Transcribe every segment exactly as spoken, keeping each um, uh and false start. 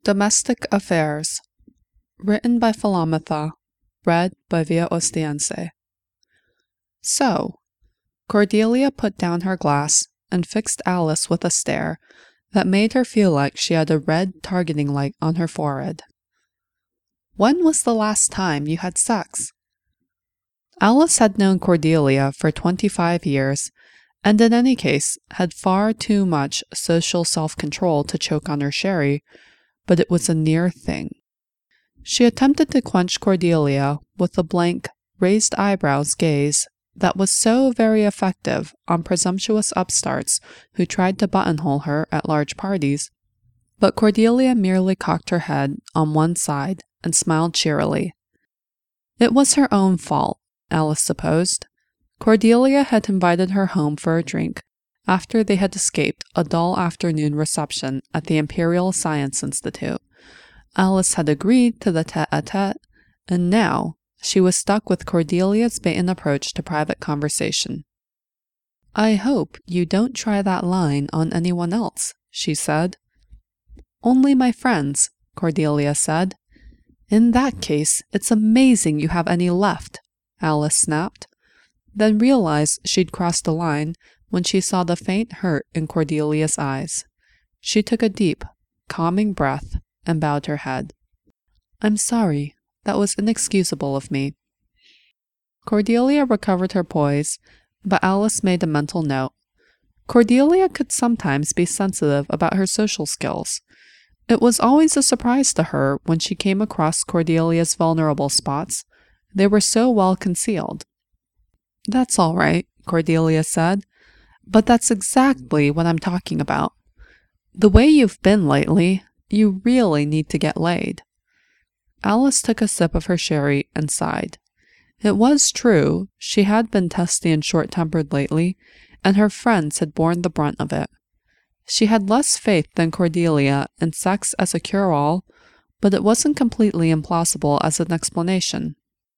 Domestic Affairs. Written by Philometha. Read by Via Ostiense. So, Cordelia put down her glass and fixed Alice with a stare that made her feel like she had a red targeting light on her forehead. When was the last time you had sex? Alice had known Cordelia for twenty-five years, and in any case had far too much social self-control to choke on her sherry, but it was a near thing. She attempted to quench Cordelia with a blank, raised eyebrows gaze that was so very effective on presumptuous upstarts who tried to buttonhole her at large parties, but Cordelia merely cocked her head on one side and smiled cheerily. It was her own fault, Alice supposed. Cordelia had invited her home for a drink after they had escaped a dull afternoon reception at the Imperial Science Institute. Alice had agreed to the tete-a-tete, and now she was stuck with Cordelia's blatant approach to private conversation. "I hope you don't try that line on anyone else," she said. "Only my friends," Cordelia said. "In that case, it's amazing you have any left," Alice snapped, then realized she'd crossed the line when she saw the faint hurt in Cordelia's eyes. She took a deep, calming breath and bowed her head. "I'm sorry. That was inexcusable of me." Cordelia recovered her poise, but Alice made a mental note. Cordelia could sometimes be sensitive about her social skills. It was always a surprise to her when she came across Cordelia's vulnerable spots. They were so well concealed. "That's all right," Cordelia said, "but that's exactly what I'm talking about. The way you've been lately, you really need to get laid." Alice took a sip of her sherry and sighed. It was true, she had been testy and short-tempered lately, and her friends had borne the brunt of it. She had less faith than Cordelia in sex as a cure-all, but it wasn't completely implausible as an explanation.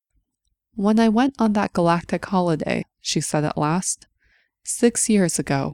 "When I went on that galactic holiday," she said at last, "six years ago."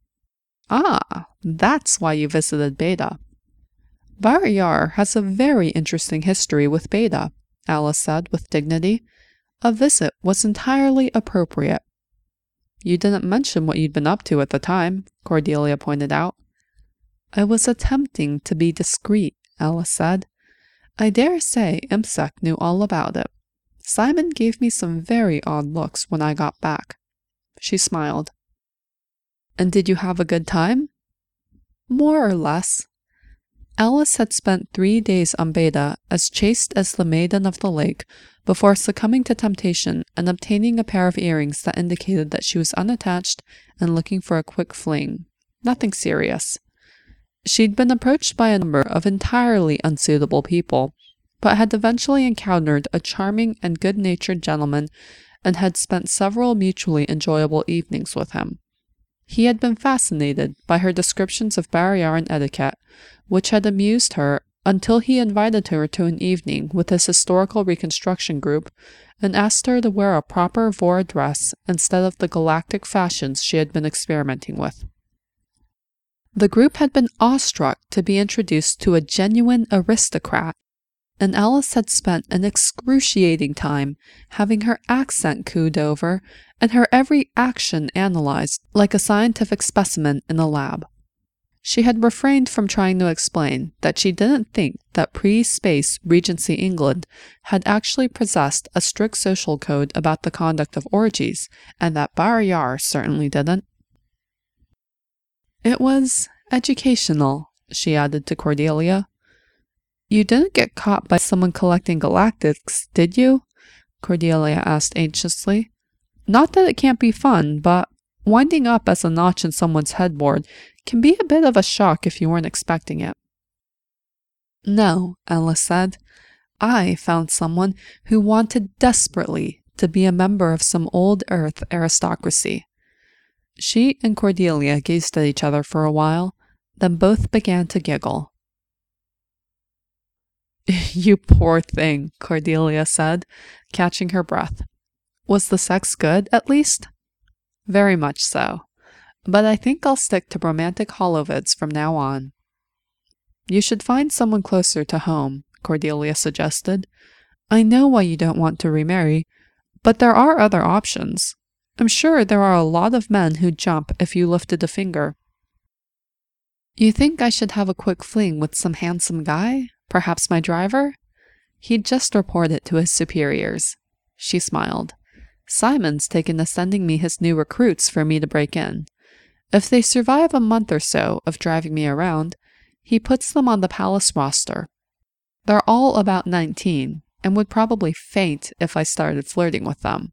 "Ah, that's why you visited Beta." "Bar-Yar has a very interesting history with Beta," Alice said with dignity. "A visit was entirely appropriate." "You didn't mention what you'd been up to at the time," Cordelia pointed out. "I was attempting to be discreet," Alice said. "I dare say IMSEC knew all about it. Simon gave me some very odd looks when I got back." She smiled. "And did you have a good time?" "More or less." Alice had spent three days on Beta as chaste as the Maiden of the Lake before succumbing to temptation and obtaining a pair of earrings that indicated that she was unattached and looking for a quick fling. Nothing serious. She'd been approached by a number of entirely unsuitable people, but had eventually encountered a charming and good-natured gentleman and had spent several mutually enjoyable evenings with him. He had been fascinated by her descriptions of Bar-Yaran etiquette, which had amused her until he invited her to an evening with his historical reconstruction group and asked her to wear a proper Vora dress instead of the galactic fashions she had been experimenting with. The group had been awestruck to be introduced to a genuine aristocrat, and Alice had spent an excruciating time having her accent cooed over and her every action analyzed like a scientific specimen in a lab. She had refrained from trying to explain that she didn't think that pre-space Regency England had actually possessed a strict social code about the conduct of orgies, and that Bar-Yar certainly didn't. "It was educational," she added to Cordelia. "You didn't get caught by someone collecting galactics, did you?" Cordelia asked anxiously. "Not that it can't be fun, but winding up as a notch in someone's headboard can be a bit of a shock if you weren't expecting it." "No," Alice said. "I found someone who wanted desperately to be a member of some old Earth aristocracy." She and Cordelia gazed at each other for a while, then both began to giggle. "You poor thing," Cordelia said, catching her breath. "Was the sex good, at least?" "Very much so. But I think I'll stick to romantic holovids from now on." You should find someone closer to home, Cordelia suggested. I know why you don't want to remarry, but there are other options. I'm sure there are a lot of men who'd jump if you lifted a finger. You think I should have a quick fling with some handsome guy? Perhaps my driver? He'd just report it to his superiors. She smiled. Simon's taken to sending me his new recruits for me to break in. If they survive a month or so of driving me around, he puts them on the palace roster. They're all about nineteen, and would probably faint if I started flirting with them.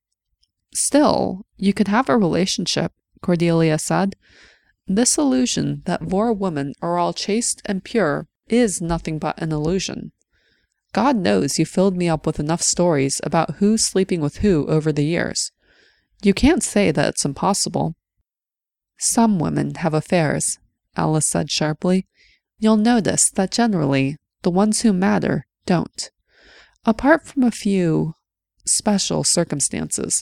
Still, you could have a relationship, Cordelia said. This illusion that Vore women are all chaste and pure is nothing but an illusion. God knows you filled me up with enough stories about who's sleeping with who over the years. You can't say that it's impossible. Some women have affairs, Alice said sharply. You'll notice that generally, the ones who matter don't. Apart from a few special circumstances.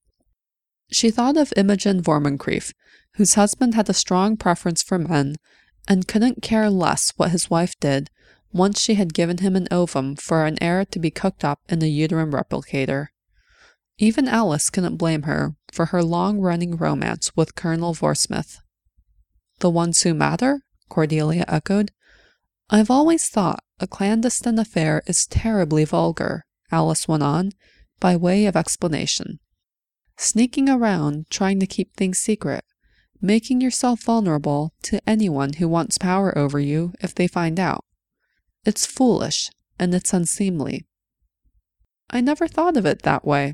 She thought of Imogen Vormuncrief, whose husband had a strong preference for men and couldn't care less what his wife did once she had given him an ovum for an heir to be cooked up in a uterine replicator. Even Alice couldn't blame her for her long-running romance with Colonel Vorsmith. The ones who matter? Cordelia echoed. I've always thought a clandestine affair is terribly vulgar, Alice went on, by way of explanation. Sneaking around, trying to keep things secret, making yourself vulnerable to anyone who wants power over you if they find out. It's foolish, and it's unseemly. I never thought of it that way.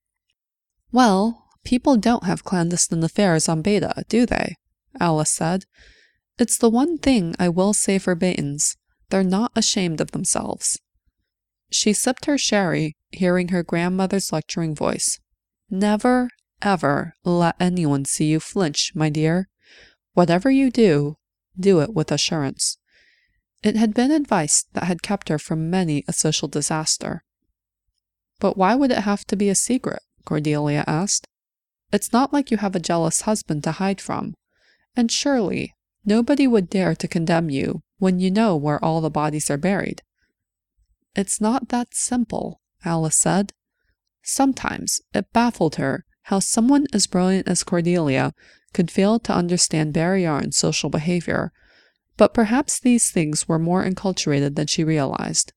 Well, people don't have clandestine affairs on Beta, do they? Alice said. It's the one thing I will say for Baetans. They're not ashamed of themselves. She sipped her sherry, hearing her grandmother's lecturing voice. Never, ever let anyone see you flinch, my dear. Whatever you do, do it with assurance. It had been advice that had kept her from many a social disaster. But why would it have to be a secret? Cordelia asked. It's not like you have a jealous husband to hide from. And surely, nobody would dare to condemn you when you know where all the bodies are buried. It's not that simple, Alice said. Sometimes it baffled her how someone as brilliant as Cordelia could fail to understand Barry Yarn's social behavior, but perhaps these things were more enculturated than she realized.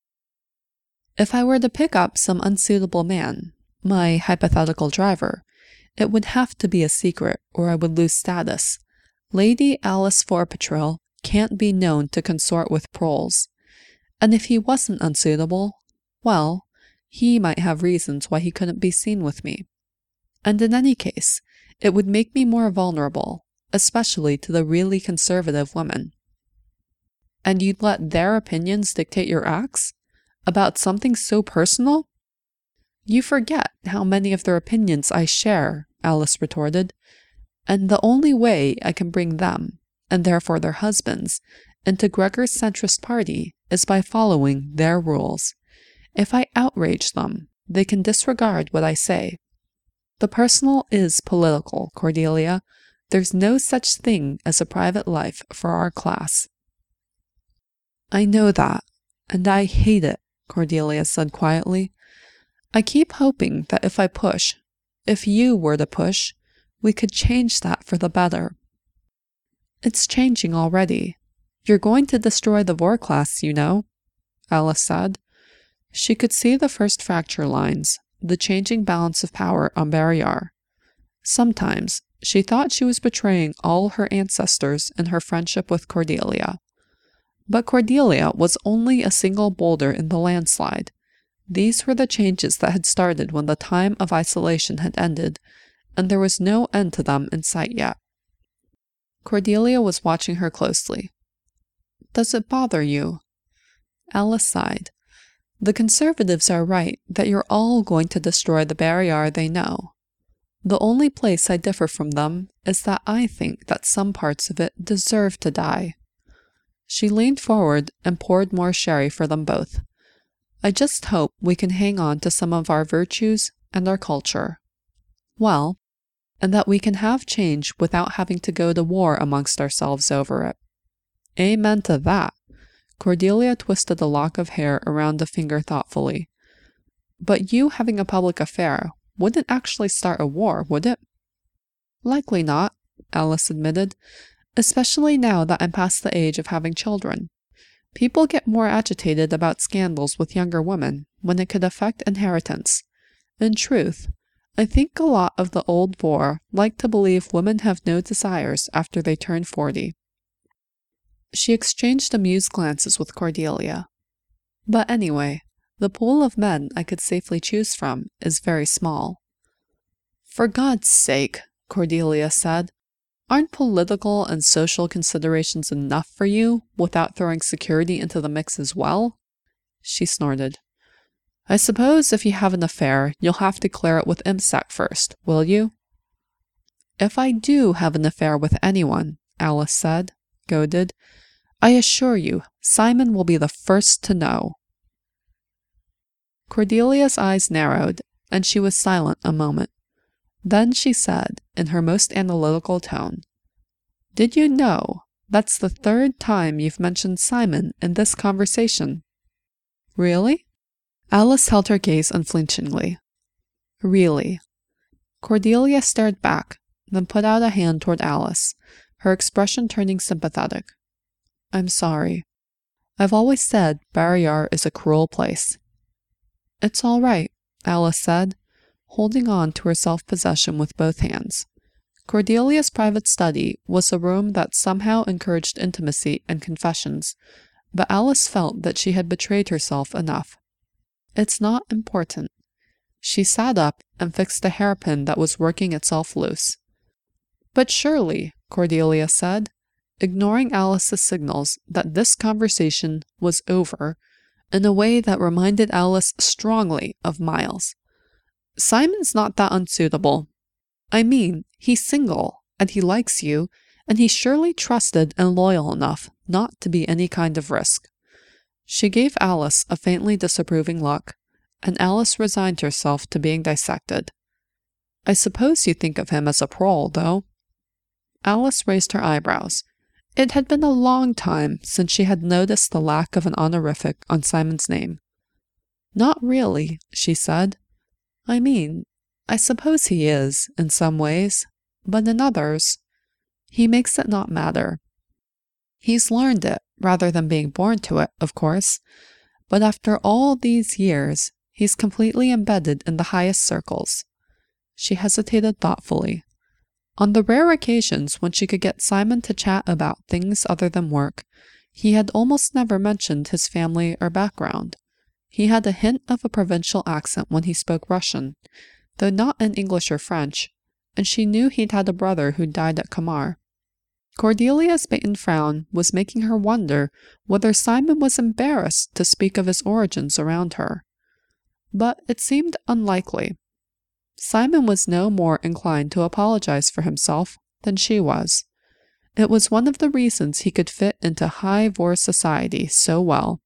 If I were to pick up some unsuitable man, my hypothetical driver, it would have to be a secret or I would lose status. Lady Alice Forepatril can't be known to consort with proles. And if he wasn't unsuitable, well, he might have reasons why he couldn't be seen with me. And in any case, it would make me more vulnerable, especially to the really conservative women. And you'd let their opinions dictate your acts? About something so personal? You forget how many of their opinions I share, Alice retorted, and the only way I can bring them, and therefore their husbands, into Gregor's centrist party is by following their rules. If I outrage them, they can disregard what I say. The personal is political, Cordelia. There's no such thing as a private life for our class. I know that, and I hate it, Cordelia said quietly. I keep hoping that if I push, if you were to push, we could change that for the better. It's changing already. You're going to destroy the Vore class, you know, Alice said. She could see the first fracture lines, the changing balance of power on Barrayar. Sometimes she thought she was betraying all her ancestors in her friendship with Cordelia. But Cordelia was only a single boulder in the landslide. These were the changes that had started when the time of isolation had ended, and there was no end to them in sight yet. Cordelia was watching her closely. Does it bother you? Alice sighed. The conservatives are right that you're all going to destroy the Barrayar they know. The only place I differ from them is that I think that some parts of it deserve to die. She leaned forward and poured more sherry for them both. I just hope we can hang on to some of our virtues and our culture. Well, and that we can have change without having to go to war amongst ourselves over it. Amen to that. Cordelia twisted a lock of hair around a finger thoughtfully. But you having a public affair wouldn't actually start a war, would it? Likely not, Alice admitted, especially now that I'm past the age of having children. People get more agitated about scandals with younger women when it could affect inheritance. In truth, I think a lot of the old vor like to believe women have no desires after they turn forty. She exchanged amused glances with Cordelia. But anyway, the pool of men I could safely choose from is very small. For God's sake, Cordelia said, aren't political and social considerations enough for you without throwing security into the mix as well? She snorted. I suppose if you have an affair, you'll have to clear it with IMSEC first, will you? If I do have an affair with anyone, Alice said, goaded, I assure you, Simon will be the first to know. Cordelia's eyes narrowed, and she was silent a moment. Then she said, in her most analytical tone, Did you know that's the third time you've mentioned Simon in this conversation? Really? Alice held her gaze unflinchingly. Really. Cordelia stared back, then put out a hand toward Alice, her expression turning sympathetic. I'm sorry. I've always said Barrayar is a cruel place. It's all right, Alice said, holding on to her self-possession with both hands. Cordelia's private study was a room that somehow encouraged intimacy and confessions, but Alice felt that she had betrayed herself enough. It's not important. She sat up and fixed a hairpin that was working itself loose. But surely, Cordelia said, ignoring Alice's signals that this conversation was over in a way that reminded Alice strongly of Miles. Simon's not that unsuitable. I mean, he's single, and he likes you, and he's surely trusted and loyal enough not to be any kind of risk. She gave Alice a faintly disapproving look, and Alice resigned herself to being dissected. I suppose you think of him as a prole, though? Alice raised her eyebrows. It had been a long time since she had noticed the lack of an honorific on Simon's name. Not really, she said. I mean, I suppose he is, in some ways, but in others, he makes it not matter. He's learned it, rather than being born to it, of course, but after all these years, he's completely embedded in the highest circles. She hesitated thoughtfully. On the rare occasions when she could get Simon to chat about things other than work, he had almost never mentioned his family or background. He had a hint of a provincial accent when he spoke Russian, though not in English or French, and she knew he'd had a brother who died at Kamar. Cordelia's baton frown was making her wonder whether Simon was embarrassed to speak of his origins around her. But it seemed unlikely. Simon was no more inclined to apologize for himself than she was. It was one of the reasons he could fit into high vor society so well.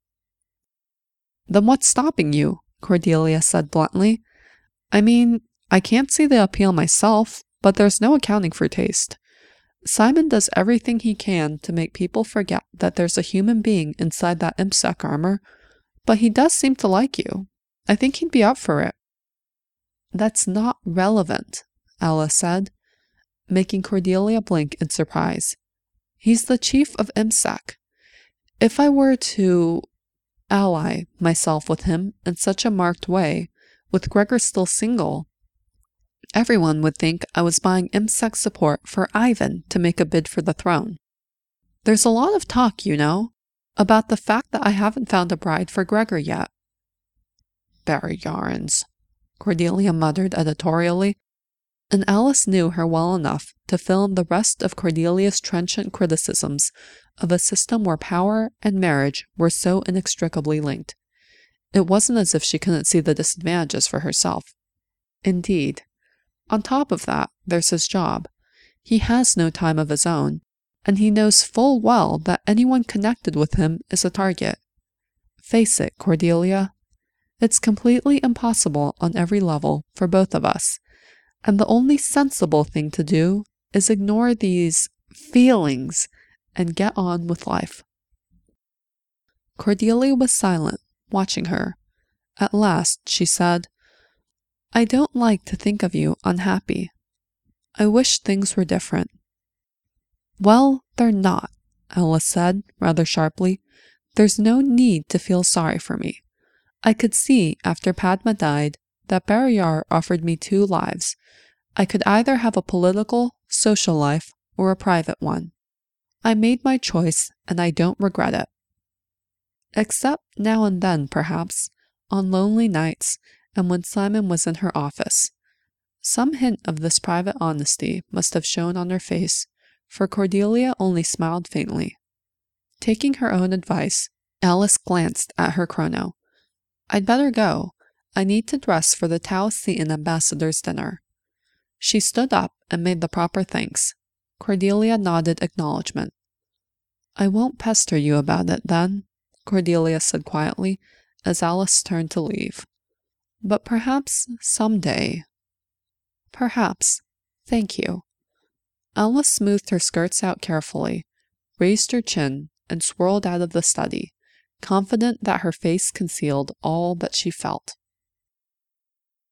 Then what's stopping you? Cordelia said bluntly. I mean, I can't see the appeal myself, but there's no accounting for taste. Simon does everything he can to make people forget that there's a human being inside that IMSEC armor, but he does seem to like you. I think he'd be up for it. That's not relevant, Alice said, making Cordelia blink in surprise. He's the chief of IMSEC. If I were to ally myself with him in such a marked way, with Gregor still single, everyone would think I was buying IMSEC support for Ivan to make a bid for the throne. There's a lot of talk, you know, about the fact that I haven't found a bride for Gregor yet. Barrayarns, Cordelia muttered editorially, and Alice knew her well enough to fill in the rest of Cordelia's trenchant criticisms of a system where power and marriage were so inextricably linked. It wasn't as if she couldn't see the disadvantages for herself. Indeed, on top of that, there's his job. He has no time of his own, and he knows full well that anyone connected with him is a target. Face it, Cordelia. It's completely impossible on every level for both of us, and the only sensible thing to do is ignore these feelings and get on with life. Cordelia was silent, watching her. At last, she said, "I don't like to think of you unhappy. I wish things were different." "Well, they're not," Alice said, rather sharply. "There's no need to feel sorry for me. I could see, after Padma died, that Barayar offered me two lives. I could either have a political, social life, or a private one. I made my choice, and I don't regret it. Except now and then, perhaps, on lonely nights, and when Simon was in her office." Some hint of this private honesty must have shown on her face, for Cordelia only smiled faintly. Taking her own advice, Alice glanced at her chrono. "I'd better go. I need to dress for the Tao Seton ambassador's dinner." She stood up and made the proper thanks. Cordelia nodded acknowledgement. "I won't pester you about it, then," Cordelia said quietly, as Alice turned to leave. "But perhaps some day." "Perhaps. Thank you." Alice smoothed her skirts out carefully, raised her chin, and swirled out of the study, confident that her face concealed all that she felt.